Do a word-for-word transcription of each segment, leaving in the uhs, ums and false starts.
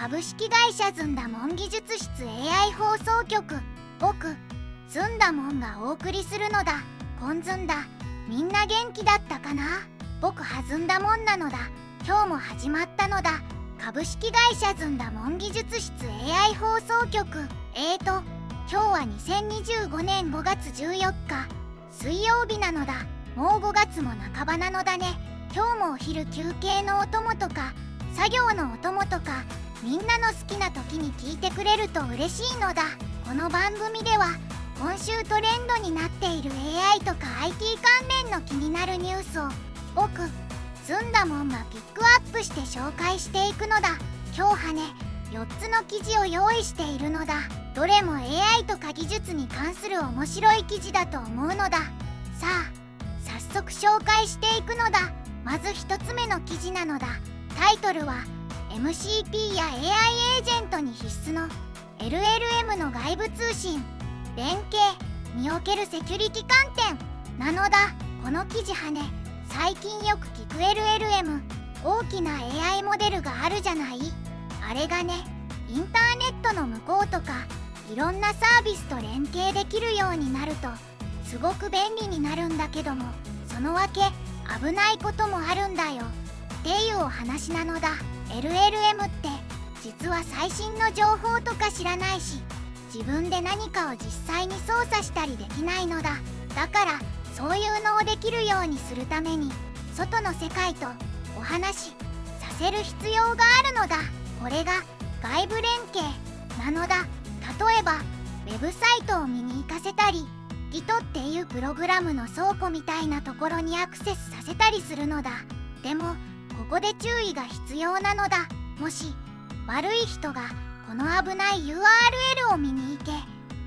株式会社ずんだもん技術室 エーアイ 放送局。僕ずんだもんがお送りするのだ。こんずんだ。みんな元気だったかな。僕はずんだもんなのだ。今日も始まったのだ。株式会社ずんだもん技術室 エーアイ 放送局。えーと今日はにせんにじゅうごねんごがつじゅうよっか水曜日なのだ。もうごがつも半ばなのだね。今日もお昼休憩のお供とか作業のお供とかみんなの好きな時に聞いてくれると嬉しいのだ。この番組では今週トレンドになっている エーアイ とか アイティー 関連の気になるニュースを僕ずんだもんがピックアップして紹介していくのだ。今日はねよっつの記事を用意しているのだ。どれも エーアイ とか技術に関する面白い記事だと思うのだ。さあ早速紹介していくのだ。まずひとつめの記事なのだ。タイトルは エムシーピー や エーアイ エージェントに必須の エルエルエム の外部通信連携におけるセキュリティ観点なのだ。この記事はね最近よく聞く エルエルエム 大きな エーアイ モデルがあるじゃない。あれがねインターネットの向こうとかいろんなサービスと連携できるようになるとすごく便利になるんだけども、そのわけ危ないこともあるんだよっていうお話なのだ。 エルエルエム って実は最新の情報とか知らないし自分で何かを実際に操作したりできないのだ。だからそういうのをできるようにするために外の世界とお話しさせる必要があるのだ。これが外部連携なのだ。例えばウェブサイトを見に行かせたり ギト っていうプログラムの倉庫みたいなところにアクセスさせたりするのだ。でもここで注意が必要なのだ。もし悪い人がこの危ない ユーアールエル を見に行けって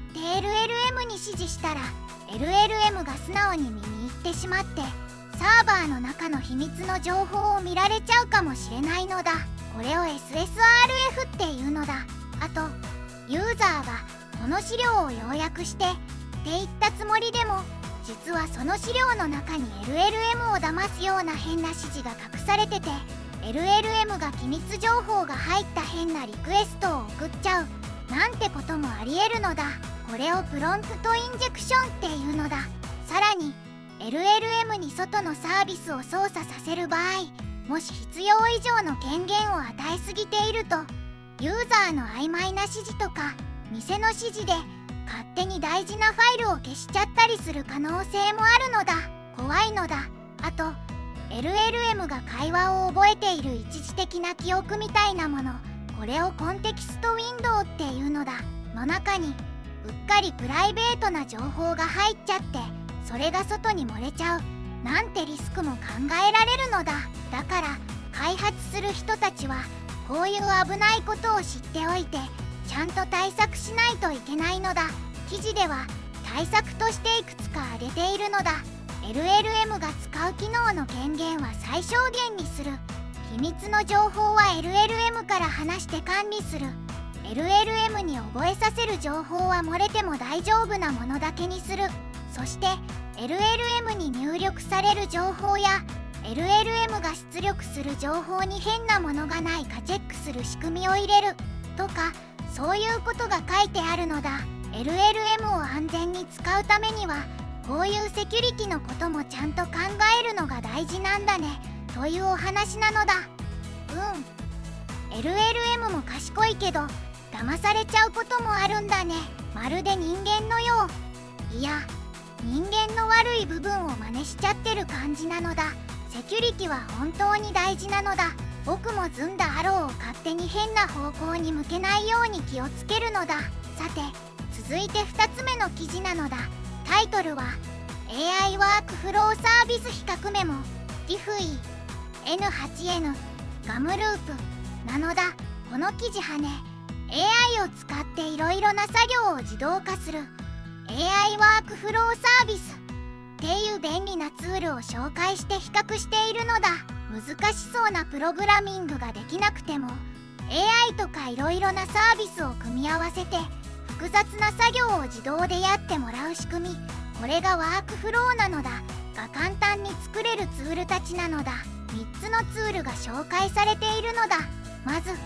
エルエルエム に指示したら エルエルエム が素直に見に行ってしまってサーバーの中の秘密の情報を見られちゃうかもしれないのだ。これを エスエスアールエフ っていうのだ。あとユーザーがこの資料を要約してって言ったつもりでも実はその資料の中に エルエルエム を騙すような変な指示が隠されてて エルエルエム が機密情報が入った変なリクエストを送っちゃうなんてこともありえるのだ。これをプロンプトインジェクションっていうのだ。さらに エルエルエム に外のサービスを操作させる場合もし必要以上の権限を与えすぎているとユーザーの曖昧な指示とか偽の指示で勝手に大事なファイルを消しちゃったりする可能性もあるのだ。怖いのだ。あと エルエルエム が会話を覚えている一時的な記憶みたいなもの、これをコンテキストウィンドウっていうのだ。の中にうっかりプライベートな情報が入っちゃってそれが外に漏れちゃうなんてリスクも考えられるのだ。だから開発する人たちはこういう危ないことを知っておいてちゃんと対策しないといけないのだ。記事では対策としていくつか挙げているのだ。 エルエルエム が使う機能の権限は最小限にする。秘密の情報は エルエルエム から話して管理する。 エルエルエム に覚えさせる情報は漏れても大丈夫なものだけにする。そして エルエルエム に入力される情報や エルエルエム が出力する情報に変なものがないかチェックする仕組みを入れるとかそういうことが書いてあるのだ。 エルエルエム を安全に使うためにはこういうセキュリティのこともちゃんと考えるのが大事なんだねというお話なのだ。うん エルエルエム も賢いけど騙されちゃうこともあるんだね。まるで人間のよう。いや人間の悪い部分を真似しちゃってる感じなのだ。セキュリティは本当に大事なのだ。僕もずんだアローを勝手に変な方向に向けないように気をつけるのだ。さて続いてふたつめの記事なのだ。タイトルは エーアイ ワークフローサービス比較メモ ディフイ エヌはちエヌ ガムループなのだ。この記事はね エーアイ を使っていろいろな作業を自動化する エーアイ ワークフローサービスっていう便利なツールを紹介して比較しているのだ。難しそうなプログラミングができなくても エーアイ とかいろいろなサービスを組み合わせて複雑な作業を自動でやってもらう仕組み、これがワークフローなのだが簡単に作れるツールたちなのだ。みっつのツールが紹介されているのだ。まず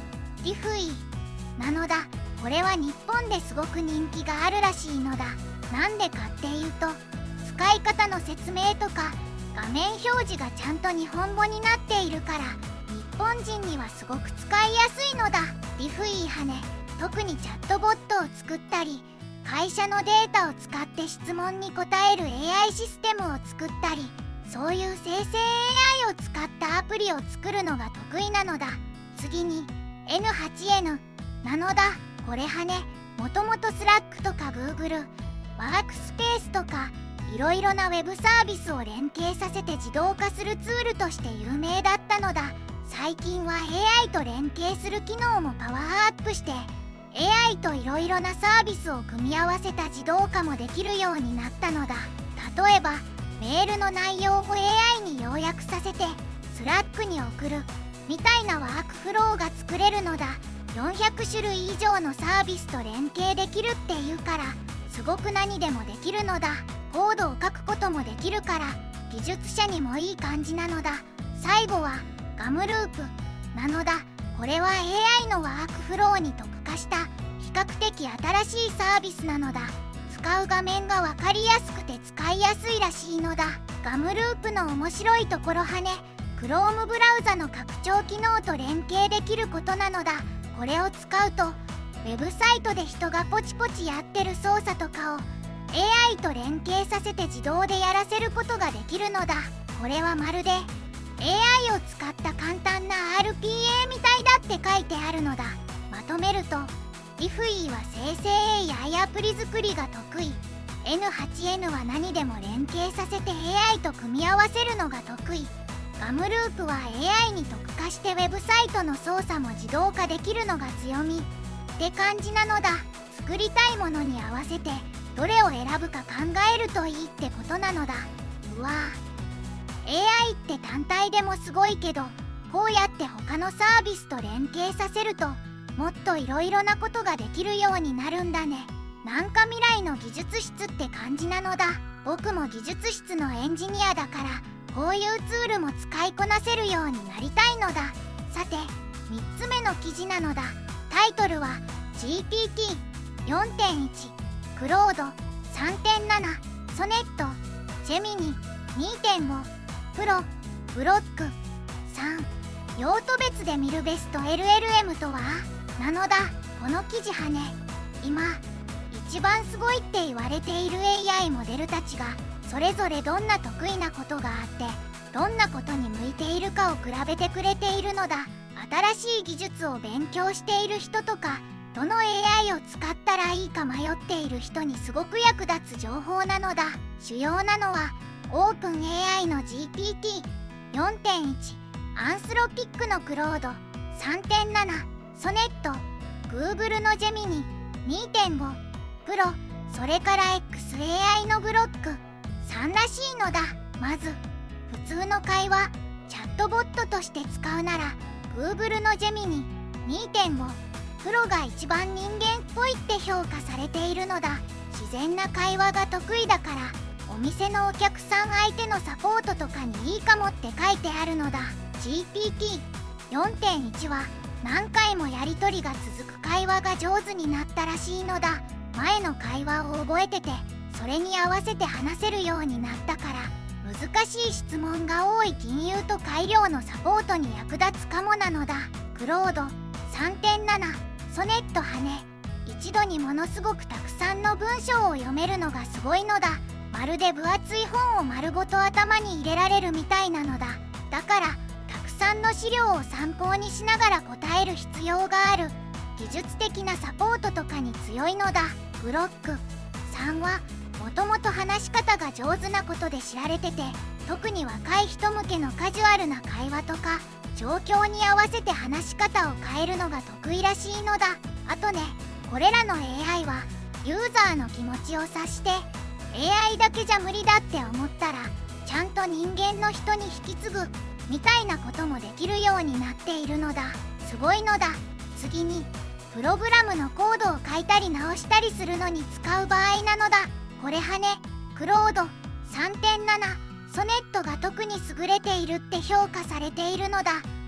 ディフイなのだ。これは日本ですごく人気があるらしいのだ。なんでかっていうと、使い方の説明とか画面表示がちゃんと日本語になっているから、日本人にはすごく使いやすいのだ。ディフイハネ、特にチャットボットを作ったり、会社のデータを使って質問に答える エーアイ システムを作ったり、そういう生成 エーアイ を使ったアプリを作るのが得意なのだ。次に エヌエイチエヌ なのだ。これはね、もともと Slack とか Google、ワークスペースとかいろいろなウェブサービスを連携させて自動化するツールとして有名だったのだ。最近は エーアイ と連携する機能もパワーアップして、 エーアイ といろいろなサービスを組み合わせた自動化もできるようになったのだ。例えばメールの内容を エーアイ に要約させて Slack に送るみたいなワークフローが作れるのだ。よんひゃくしゅるい以上のサービスと連携できるっていうから、すごく何でもできるのだ。コードを書くこともできるから、技術者にもいい感じなのだ。最後はガムループなのだ。これは エーアイ のワークフローに特化した比較的新しいサービスなのだ。使う画面が分かりやすくて使いやすいらしいのだ。ガムループの面白いところはね、Chrome ブラウザの拡張機能と連携できることなのだ。これを使うとウェブサイトで人がポチポチやってる操作とかを エーアイ と連携させて自動でやらせることができるのだ。これはまるで エーアイ を使った簡単な アールピーエー みたいだって書いてあるのだ。まとめると、ディフイは生成 エーアイ アプリ作りが得意、 エヌエイチエヌ は何でも連携させて エーアイ と組み合わせるのが得意、ガムループは エーアイ に特化してウェブサイトの操作も自動化できるのが強みって感じなのだ。作りたいものに合わせてどれを選ぶか考えるといいってことなのだ。うわぁ、 エーアイ って単体でもすごいけど、こうやって他のサービスと連携させるともっといろいろなことができるようになるんだね。なんか未来の技術室って感じなのだ。僕も技術室のエンジニアだから、こういうツールも使いこなせるようになりたいのだ。さてみっつめの記事なのだ。タイトルは ジーピーティーよんてんいち クロード さんてんなな ソネットジェミニ にてんご プロブロックさん用途別で見るベスト エルエルエム とはなのだ。この記事はね、今一番すごいって言われている エーアイ モデルたちがそれぞれどんな得意なことがあってどんなことに向いているかを比べてくれているのだ。新しい技術を勉強している人とか、どの エーアイ を使ったらいいか迷っている人にすごく役立つ情報なのだ。主要なのはオープン エーアイ の ジーピーティーよんてんいち、アンスロピックのクロード さんてんなな、ソネット、Google のジェミニ にてんご、プロ、それから エックスエーアイ のグロックさんらしいのだ。まず普通の会話、チャットボットとして使うなら Google のジェミニ にてんご、プロが一番人間っぽいって評価されているのだ。自然な会話が得意だから、お店のお客さん相手のサポートとかにいいかもって書いてあるのだ。 ジーピーティーよんてんいち は何回もやり取りが続く会話が上手になったらしいのだ。前の会話を覚えてて、それに合わせて話せるようになったから、難しい質問が多い金融と改良のサポートに役立つかもなのだ。クロード さんてんなな ソネットはね、一度にものすごくたくさんの文章を読めるのがすごいのだ。まるで分厚い本を丸ごと頭に入れられるみたいなのだ。だからたくさんの資料を参考にしながら答える必要がある。技術的なサポートとかに強いのだ。グロックさんはもともと話し方が上手なことで知られてて、特に若い人向けのカジュアルな会話とか状況に合わせて話し方を変えるのが得意らしいのだ。あとね、これらの エーアイ はユーザーの気持ちを察して、 エーアイ だけじゃ無理だって思ったらちゃんと人間の人に引き継ぐみたいなこともできるようになっているのだ。すごいのだ。次にプログラムのコードを書いたり直したりするのに使う場合なのだ。これはね、クロード さんてんなな ソネットが特に優れているって評価されているのだ。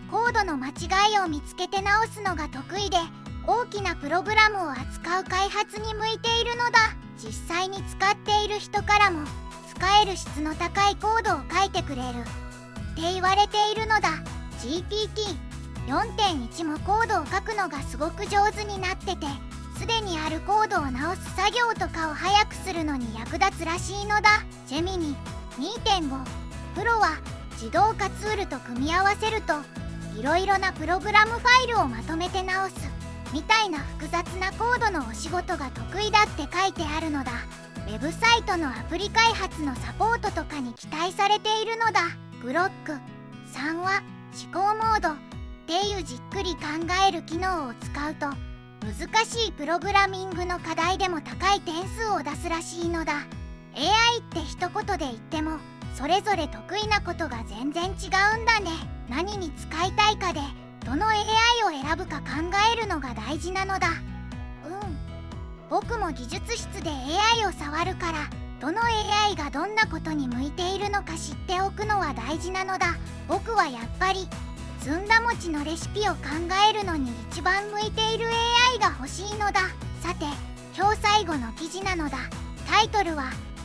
コードの間違いを見つけて直すのが得意で、大きなプログラムを扱う開発に向いているのだ。実際に使っている人からも使える質の高いコードを書いてくれるって言われているのだ。 ジーピーティーよんてんいち もコードを書くのがすごく上手になってて、すでにあるコードを直す作業とかを早くするのに役立つらしいのだ。ジェミニ にてんご プロは自動化ツールと組み合わせるといろいろなプログラムファイルをまとめて直すみたいな複雑なコードのお仕事が得意だって書いてあるのだ。ウェブサイトのアプリ開発のサポートとかに期待されているのだ。ブロックさんは思考モードっていうじっくり考える機能を使うと難しいプログラミングの課題でも高い点数を出すらしいのだ。 エーアイ って一言で言ってもそれぞれ得意なことが全然違うんだね。何に使いたいかでどの エーアイ を選ぶか考えるのが大事なのだ。うん僕も技術室で エーアイ を触るから、どの エーアイ がどんなことに向いているのか知っておくのは大事なのだ。僕はやっぱりずんだ餅のレシピを考えるのに一番向いている エーアイ が欲しいのだ。さて今日最後の記事なのだ。タイトルは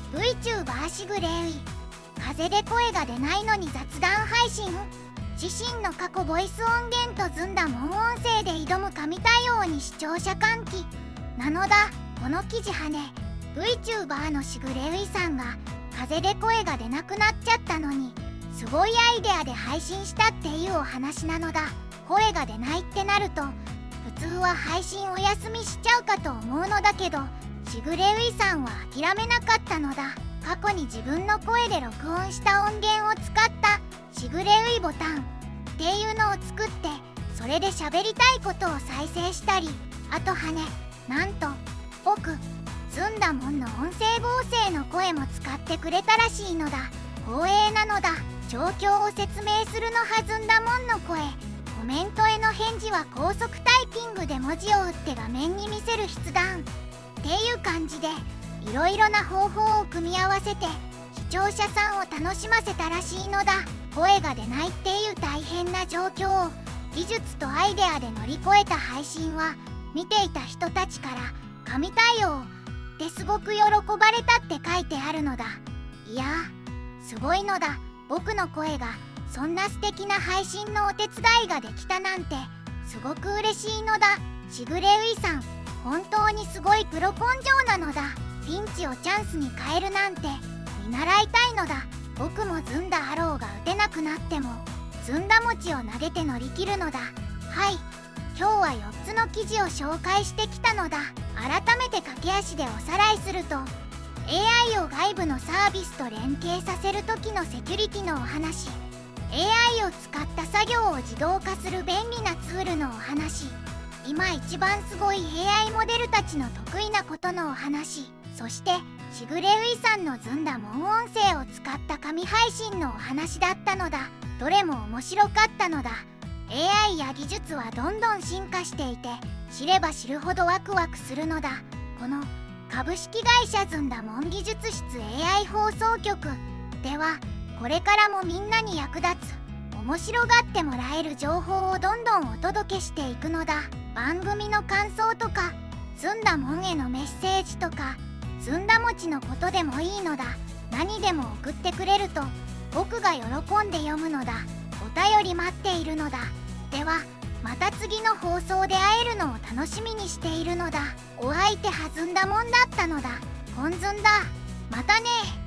VTuber シグレウイ、風邪で声が出ないのに雑談配信。自身の過去ボイス音源とずんだもん音声で挑む神対応に視聴者喚起なのだ。この記事はね、 VTuber のシグレウイさんが風邪で声が出なくなっちゃったのにすごいアイデアで配信したっていうお話なのだ。声が出ないってなると普通は配信お休みしちゃうかと思うのだけど、シグレウイさんは諦めなかったのだ。過去に自分の声で録音した音源を使ったシグレウイボタンっていうのを作って、それで喋りたいことを再生したり、あとはね、なんと僕ずんだもんの音声合成の声も使ってくれたらしいのだ。光栄なのだ。状況を説明するのはずんだもんの声、コメントへの返事は高速タイピングで文字を打って画面に見せる筆談っていう感じで、いろいろな方法を組み合わせて視聴者さんを楽しませたらしいのだ。声が出ないっていう大変な状況を技術とアイデアで乗り越えた配信は、見ていた人たちから神対応ですごく喜ばれたって書いてあるのだ。いやーすごいのだ。僕の声がそんな素敵な配信のお手伝いができたなんてすごく嬉しいのだ。シグレウイさん本当にすごいプロ根性なのだ。ピンチをチャンスに変えるなんて見習いたいのだ。僕もずんだハローが打てなくなってもずんだ餅を投げて乗り切るのだ。はい、今日はよっつの記事を紹介してきたのだ。改めて駆け足でおさらいすると、 エーアイ を外部のサービスと連携させる時のセキュリティのお話、 エーアイ を使った作業を自動化する便利なツールのお話、今一番すごい エーアイ モデルたちの得意なことのお話、そしてシグレウイさんのずんだもん音声を使った神配信のお話だったのだ。どれも面白かったのだ。 エーアイ や技術はどんどん進化していて、知れば知るほどワクワクするのだ。この株式会社ずんだもん技術室 エーアイ 放送局では、これからもみんなに役立つ面白がってもらえる情報をどんどんお届けしていくのだ。番組の感想とかずんだもんへのメッセージとかずんだ餅のことでもいいのだ。何でも送ってくれると僕が喜んで読むのだ。お便り待っているのだ。ではまた次の放送で会えるのを楽しみにしているのだ。お相手はずんだもんだったのだ。ポンずんだ。またね。